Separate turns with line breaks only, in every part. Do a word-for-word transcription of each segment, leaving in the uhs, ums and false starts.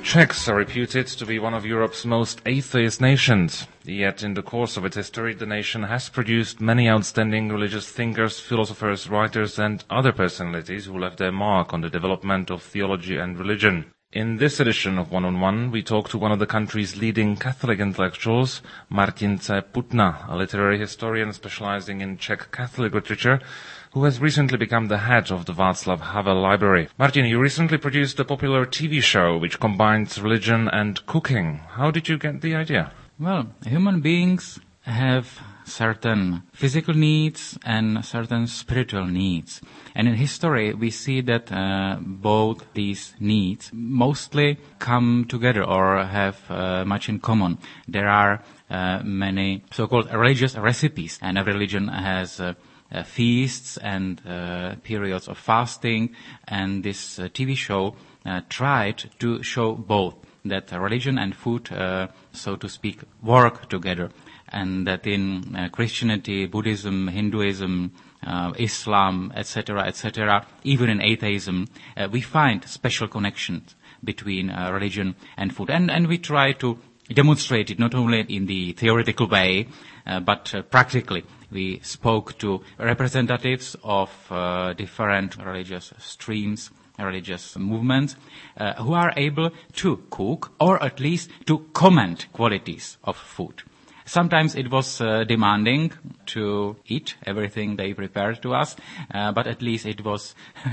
Czechs are reputed to be one of Europe's most atheist nations. Yet in the course of its history, the nation has produced many outstanding religious thinkers, philosophers, writers and other personalities who left their mark on the development of theology and religion. In this edition of One on One, we talk to one of the country's leading Catholic intellectuals, Martin C. Putna, a literary historian specializing in Czech Catholic literature, who has recently become the head of the Václav Havel Library. Martin, you recently produced a popular T V show which combines religion and cooking. How did you get the idea?
Well, human beings have certain physical needs and certain spiritual needs. And in history, we see that uh, both these needs mostly come together or have uh, much in common. There are uh, many so-called religious recipes, and every religion has uh, uh, feasts and uh, periods of fasting. And this uh, T V show uh, tried to show both, that religion and food, uh, so to speak, work together. And that in uh, Christianity, Buddhism, Hinduism, uh, Islam, et cetera, et cetera, even in atheism, uh, we find special connections between uh, religion and food. And, and we try to demonstrate it not only in the theoretical way, uh, but uh, practically. We spoke to representatives of uh, different religious streams, religious movements, uh, who are able to cook or at least to comment qualities of food. Sometimes it was uh, demanding to eat everything they prepared to us, uh, but at least it was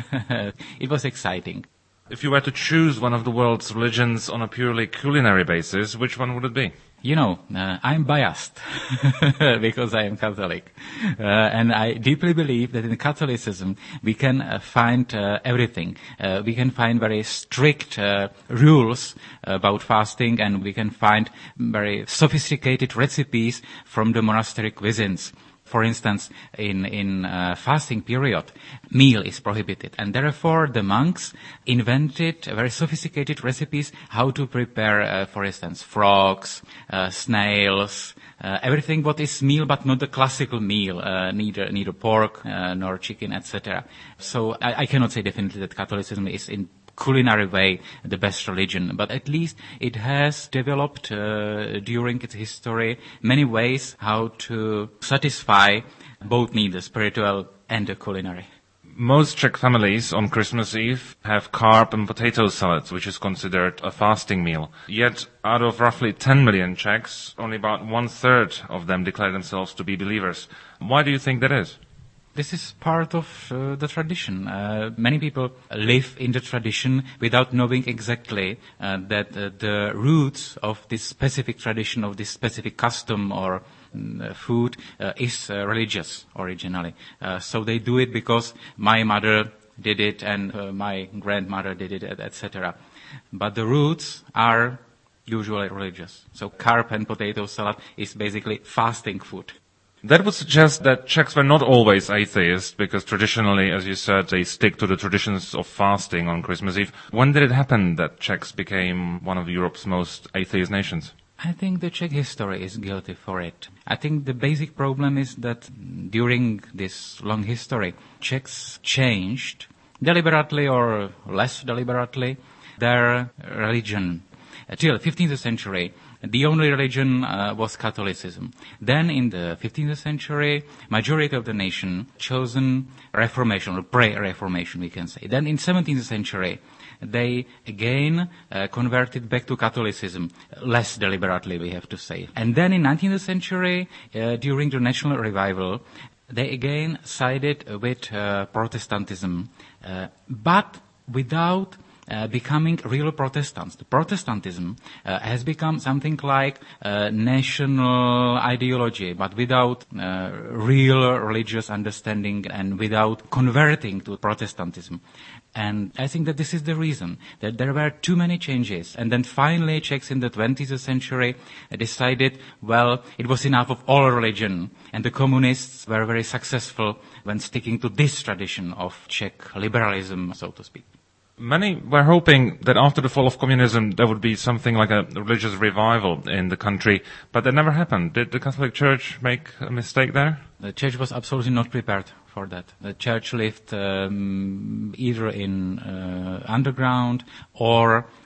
it was exciting.
If you were to choose one of the world's religions on a purely culinary basis, which one would it be?
You know, uh, I'm biased because I am Catholic. Uh, and I deeply believe that in Catholicism we can uh, find uh, everything. Uh, we can find very strict uh, rules about fasting, and we can find very sophisticated recipes from the monastic cuisines. For instance, in in uh, fasting period, meal is prohibited, and therefore the monks invented very sophisticated recipes how to prepare, uh, for instance, frogs, uh, snails, uh, everything what is meal, but not the classical meal, uh, neither neither pork uh, nor chicken, et cetera. So I, I cannot say definitely that Catholicism is in culinary way the best religion, but at least it has developed uh, during its history many ways how to satisfy both needs, the spiritual and the culinary.
Most Czech families on Christmas Eve have carb and potato salads, which is considered a fasting meal. Yet, out of roughly ten million Czechs, only about one-third of them declare themselves to be believers. Why do you think that is?
This is part of uh, the tradition. Uh, many people live in the tradition without knowing exactly uh, that uh, the roots of this specific tradition, of this specific custom or uh, food uh, is uh, religious originally. Uh, so they do it because my mother did it and uh, my grandmother did it, et cetera. But the roots are usually religious. So carb and potato salad is basically fasting food.
That would suggest that Czechs were not always atheists, because traditionally, as you said, they stick to the traditions of fasting on Christmas Eve. When did it happen that Czechs became one of Europe's most atheist nations?
I think the Czech history is guilty for it. I think the basic problem is that during this long history, Czechs changed, deliberately or less deliberately, their religion. Till fifteenth century, the only religion uh, was Catholicism. Then in the fifteenth century, majority of the nation chosen Reformation, or pre-Reformation we can say. Then in seventeenth century, they again uh, converted back to Catholicism, less deliberately we have to say. And then in nineteenth century, uh, during the National Revival, they again sided with uh, Protestantism, uh, but without Uh, becoming real Protestants. The Protestantism uh, has become something like uh, national ideology, but without uh, real religious understanding and without converting to Protestantism. And I think that this is the reason, that there were too many changes. And then finally Czechs in the twentieth century decided, well, it was enough of all religion. And the communists were very successful when sticking to this tradition of Czech liberalism, so to speak.
Many were hoping that after the fall of communism there would be something like a religious revival in the country, but that never happened. Did the Catholic Church make a mistake there?
The Church was absolutely not prepared for that. The Church lived um, either in uh, underground or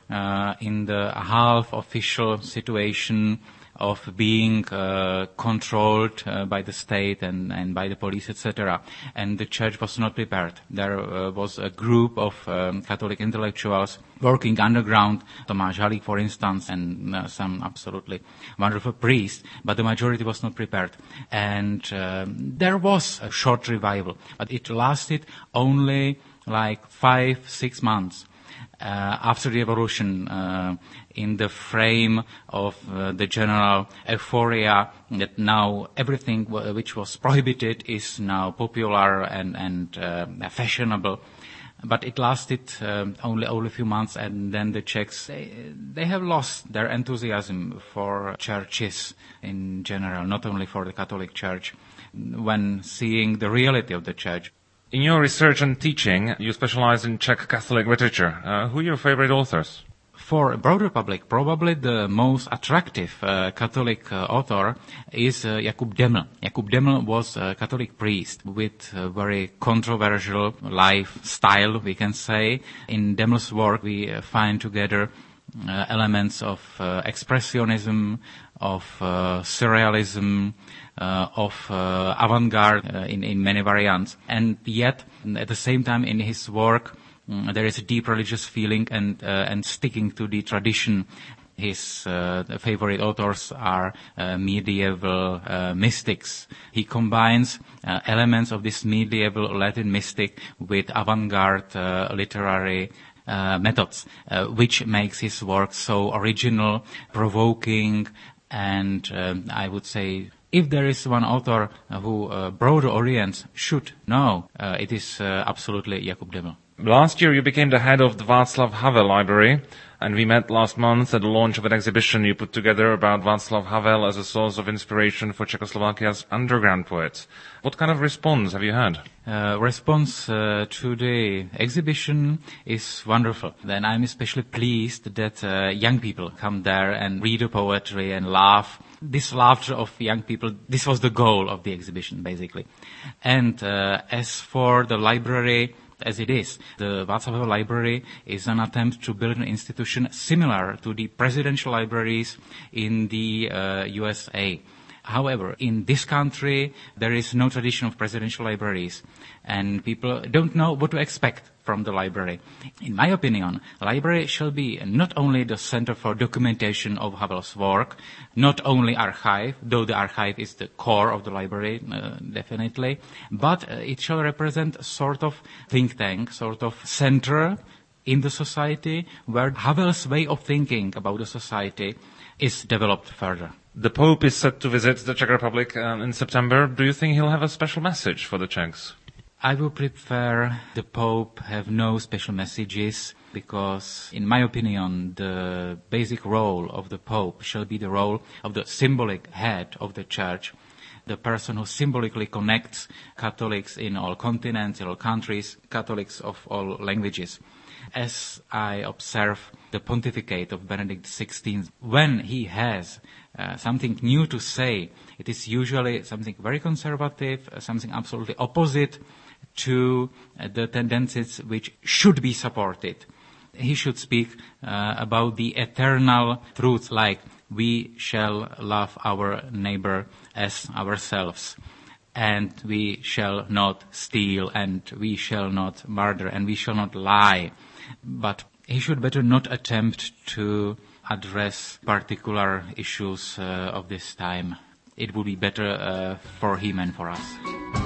uh, in the half-official situation of being uh, controlled uh, by the state and, and by the police, et cetera. And the church was not prepared. There uh, was a group of um, Catholic intellectuals working underground, Tomáš Halík, for instance, and uh, some absolutely wonderful priests, but the majority was not prepared. And uh, there was a short revival, but it lasted only like five, six months. Uh, after the revolution, uh, in the frame of uh, the general euphoria that now everything w- which was prohibited is now popular and, and uh, fashionable. But it lasted um, only, only a few months, and then the Czechs, they, they have lost their enthusiasm for churches in general, not only for the Catholic Church, when seeing the reality of the Church.
In your research and teaching, you specialize in Czech Catholic literature. Uh, who are your favorite authors?
For a broader public, probably the most attractive uh, Catholic uh, author is uh, Jakub Deml. Jakub Deml was a Catholic priest with a very controversial lifestyle, we can say. In Deml's work, we uh, find together uh, elements of uh, expressionism, of uh, surrealism, uh, of uh, avant-garde uh, in, in many variants. And yet, at the same time, in his work, mm, there is a deep religious feeling and, uh, and sticking to the tradition. His uh, favorite authors are uh, medieval uh, mystics. He combines uh, elements of this medieval Latin mystic with avant-garde uh, literary uh, methods, uh, which makes his work so original, provoking, and um, I would say, if there is one author uh, who uh, broader audience should know, uh, it is uh, absolutely Jakub Deml.
Last year you became the head of the Václav Havel Library, and we met last month at the launch of an exhibition you put together about Václav Havel as a source of inspiration for Czechoslovakia's underground poets. What kind of response have you had?
Uh, response uh, to the exhibition is wonderful. Then I'm especially pleased that uh, young people come there and read the poetry and laugh. This laughter of young people, this was the goal of the exhibition, basically. And uh, as for the library, as it is, the Václav Havel Library is an attempt to build an institution similar to the presidential libraries in the uh, U S A. However, in this country, there is no tradition of presidential libraries, and people don't know what to expect from the library. In my opinion, the library shall be not only the center for documentation of Havel's work, not only archive, though the archive is the core of the library, uh, definitely, but uh, it shall represent a sort of think tank, sort of center in the society where Havel's way of thinking about the society is developed further.
The Pope is set to visit the Czech Republic um, in September. Do you think he'll have a special message for the Czechs?
I would prefer the Pope have no special messages because, in my opinion, the basic role of the Pope shall be the role of the symbolic head of the Church, the person who symbolically connects Catholics in all continents, in all countries, Catholics of all languages. As I observe the pontificate of Benedict the sixteenth, when he has uh, something new to say, it is usually something very conservative, uh, something absolutely opposite to uh, the tendencies which should be supported. He should speak uh, about the eternal truths like we shall love our neighbor as ourselves, and we shall not steal, and we shall not murder, and we shall not lie. But he should better not attempt to address particular issues uh, of this time. It would be better uh, for him and for us.